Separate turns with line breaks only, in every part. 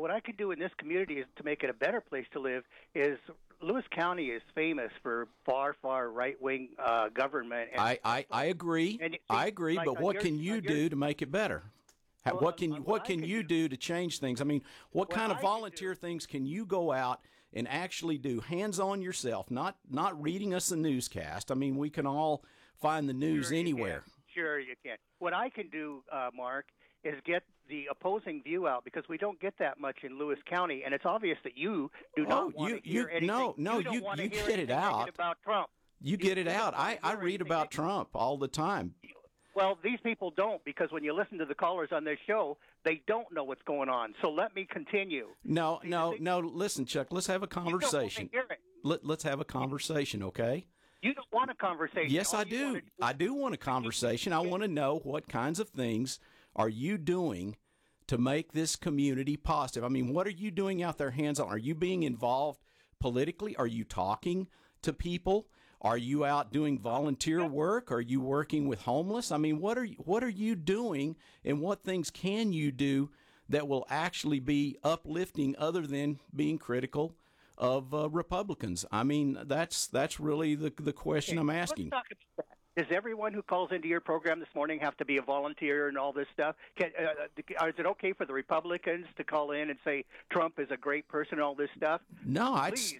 what I could do in this community is to make it a better place to live. Is Lewis County is famous for far right-wing government. And
I agree. I agree.
like
but what can you do to make it better?
Well,
what can you do to change things? I mean, what kind of
I
volunteer things can you go out and actually do, hands on yourself, not reading us a newscast? I mean, we can all find the news anywhere.
Sure, you can. What I can do, Mark, is get the opposing view out, because we don't get that much in Lewis County, and it's obvious that you do not want to hear anything.
You get it out
about Trump.
You get it out. I read about Trump all the time.
Well, these people don't, because when you listen to the callers on this show, they don't know what's going on. So let me continue.
No. Listen, Chuck, let's have a conversation.
You don't want to hear it.
Let's have a conversation, okay?
You don't want a conversation.
Yes, I do. I do want a conversation. I want to know what kinds of things are you doing to make this community positive. I mean, what are you doing out there hands-on? Are you being involved politically? Are you talking to people? Are you out doing volunteer work? Are you working with homeless? I mean, what are you doing, and what things can you do that will actually be uplifting other than being critical of Republicans? I mean, that's really the question I'm asking.
Let's talk about that. Does everyone who calls into your program this morning have to be a volunteer and all this stuff? Is it okay for the Republicans to call in and say Trump is a great person and all this stuff?
No,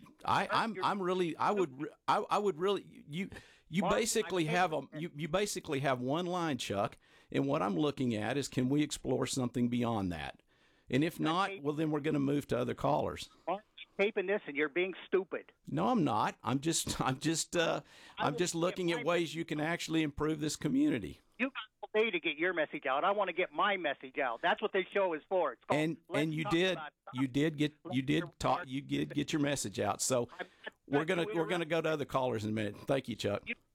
I would really you basically have one line, Chuck, and what I'm looking at is, can we explore something beyond that? And if not, well, then we're going to move to other callers.
Taping this, and you're being stupid.
No, I'm not. I'm just looking at ways you can actually improve this community.
You got all day to get your message out. I want to get my message out. That's what this show is for. It's called,
and you did get your message out. So we're gonna go to other callers in a minute. Thank you, Chuck.